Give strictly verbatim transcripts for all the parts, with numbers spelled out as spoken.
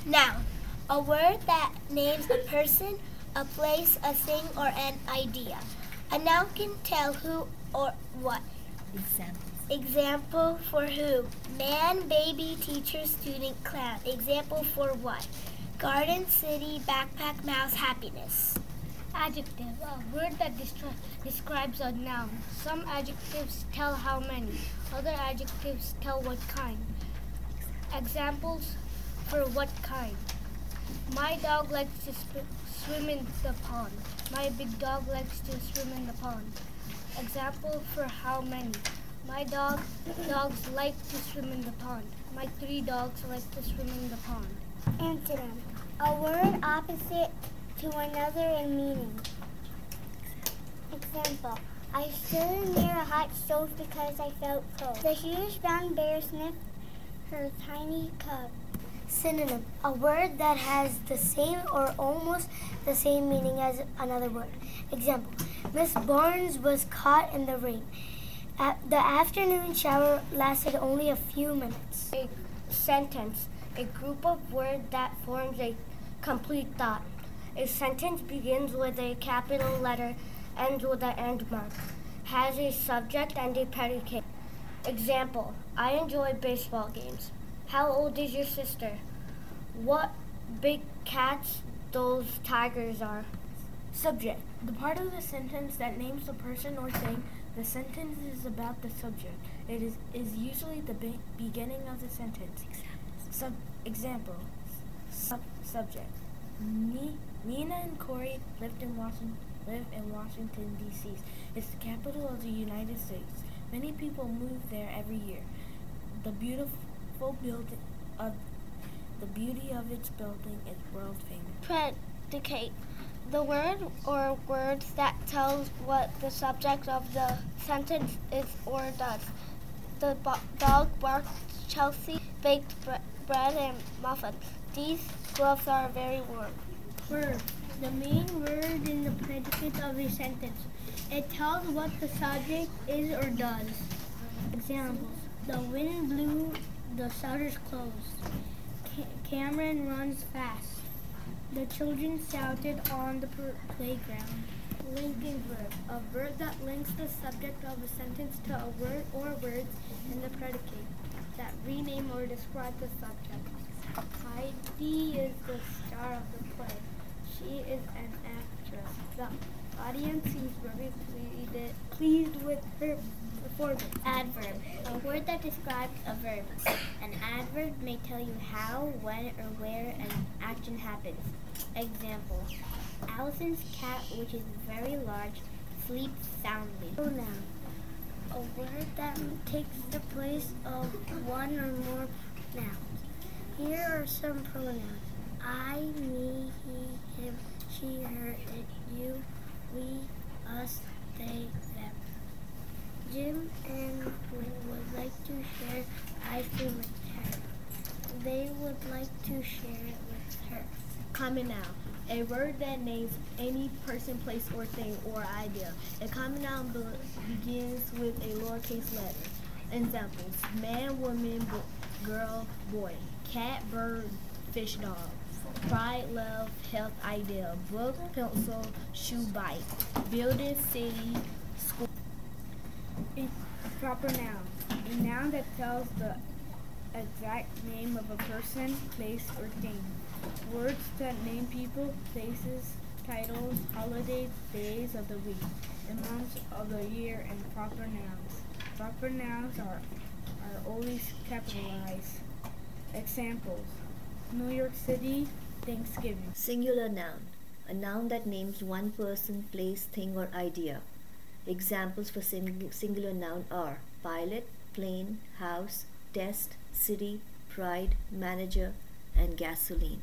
Noun. A word that names a person, a place, a thing, or an idea. A noun can tell who or what. Examples. Example for who. Man, baby, teacher, student, clown. Example for what. Garden, city, backpack, mouse, happiness. Adjective, a word that destri- describes a noun. Some adjectives tell how many. Other adjectives tell what kind. Examples for what kind. My dog likes to sp- swim in the pond. My big dog likes to swim in the pond. Example for how many. My dog dogs like to swim in the pond. My three dogs like to swim in the pond. Antonym. A word opposite to another in meaning. Example. I stood near a hot stove because I felt cold. The huge brown bear sniffed her tiny cub. Synonym. A word that has the same or almost the same meaning as another word. Example. Miss Barnes was caught in the rain. At the afternoon shower lasted only a few minutes. A sentence. A group of words that forms a complete thought. A sentence begins with a capital letter, ends with an end mark, has a subject and a predicate. Example, I enjoy baseball games. How old is your sister? What big cats those tigers are. Subject. The part of the sentence that names the person or thing. The sentence is about the subject. It is, is usually the be- beginning of the sentence. Sub example. Sub subject. Me, Nina and Corey lived in Washington, live in Washington, D C It's the capital of the United States. Many people move there every year. The beautiful building of the beauty of its building is world famous. Predicate. The word or words that tells what the subject of the sentence is or does. The bo- dog barked, Chelsea baked bre- bread and muffins. These gloves are very warm. Verb. The main word in the predicate of a sentence. It tells what the subject is or does. Examples. The wind blew the shutters closed. Ca- Cameron runs fast. The children shouted on the pr- playground. Linking verb. A verb that links the subject of a sentence to a word or words in the predicate that rename or describe the subject. Heidi is the star of the play. She is an actress. The audience seems very pleased, pleased with her performance. Adverb. A word that describes a verb. An adverb may tell you how, when, or where an action happens. Example. Allison's cat, which is very large, sleeps soundly. Pronoun. A word that takes the place of one or more nouns. Here are some pronouns. I, me, he, him, she, her, it, you, we, us, they, them. Jim and Gwen would like to share ice cream with her. They would like to share it with her. Common noun. A word that names any person, place, or thing, or idea. A common noun be- begins with a lowercase letter. Examples. Man, woman, bo- girl, boy. Cat, bird, fish, dog. Pride, love, health, idea. Book, pencil, shoe, bike. Building, city, school. A proper noun. A noun that tells the exact name of a person, place, or thing. Words that name people, places, titles, holidays, days of the week, and months of the year, and proper nouns. Proper nouns are, are always capitalized. Examples. New York City, Thanksgiving. Singular noun. A noun that names one person, place, thing, or idea. Examples for sing- singular noun are pilot, plane, house, test, city, pride, manager, and gasoline.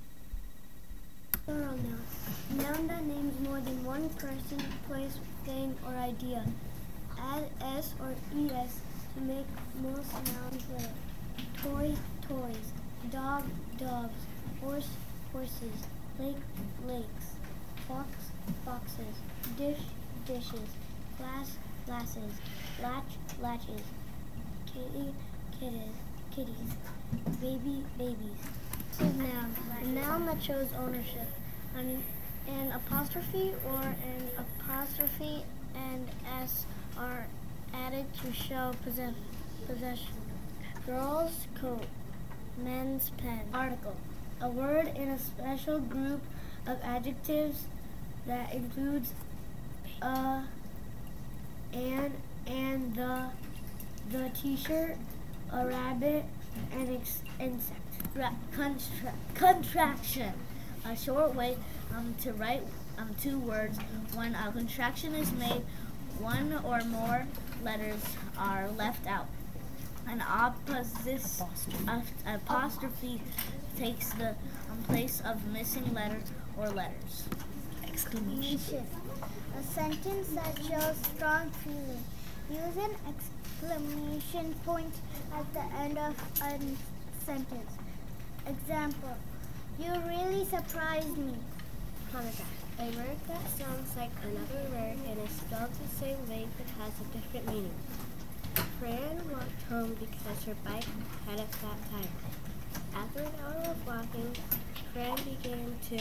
Plural noun. A noun that names more than one person, place, thing, or idea. Add s or es to make most nouns plural. Toy, toys. Dog, dogs. Horse, horses. Lake, lakes. Fox, foxes. Dish, dishes. Glass, glasses. Latch, latches. Kitty, kitties, kitties. Baby, babies. Possessive noun, a noun that shows ownership. An, an apostrophe or an apostrophe and s are added to show possess, possession. Girl's coat, men's pen. Article, a word in a special group of adjectives that includes a, an, and the, the t-shirt, a rabbit, an ex- insect. Ra- contra- contraction, a short way um, to write um, two words. When a contraction is made, one or more letters are left out. An opposite uh, apostrophe takes the um, place of missing letters or letters. Exclamation. A sentence that shows strong feeling. Use an exclamation point at the end of a sentence. Example, you really surprised me. Paragraph. A word that sounds like another word and is spelled the same way but has a different meaning. Fran walked home because her bike had a flat tire. After an hour of walking, Fran began to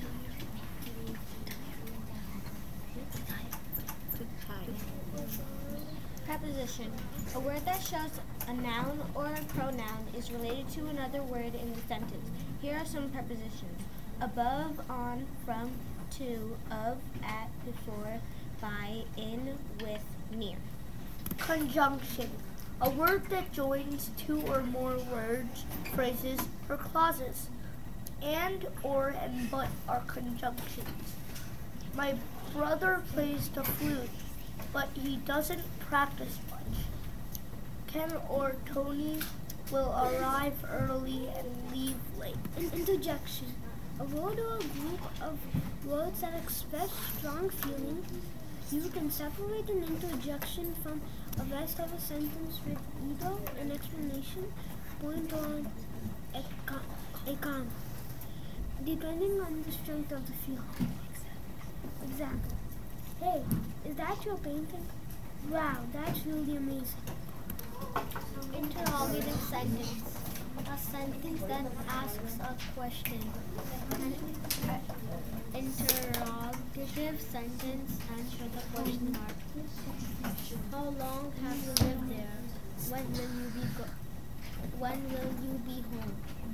to tire. Preposition. A word that shows a noun or a pronoun is related to another word in the sentence. Here are some prepositions. Above, on, from, to, of, at, before, by, in, with, near. Conjunction. A word that joins two or more words, phrases, or clauses. And, or, and but are conjunctions. My brother plays the flute, but he doesn't practice much. Ken or Tony will arrive early and leave late. An interjection. A word or a group of words that express strong feeling. You can separate an interjection from the rest of a sentence with either an explanation, point, or a, co- a comma, depending on the strength of the feeling. Example. Hey, is that your painting? Wow, that's really amazing. Interrogative sentence. A sentence that asks a question. An interrogative sentence answers the question mark. How long have you lived there? When will you be go- When will you be home?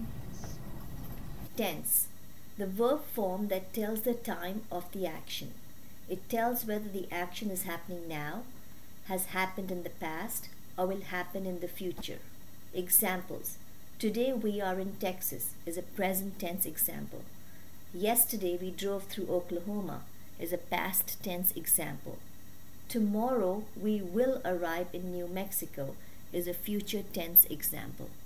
Tense. The verb form that tells the time of the action. It tells whether the action is happening now, has happened in the past, or will happen in the future. Examples. Today we are in Texas is a present tense example. Yesterday we drove through Oklahoma is a past tense example. Tomorrow we will arrive in New Mexico is a future tense example.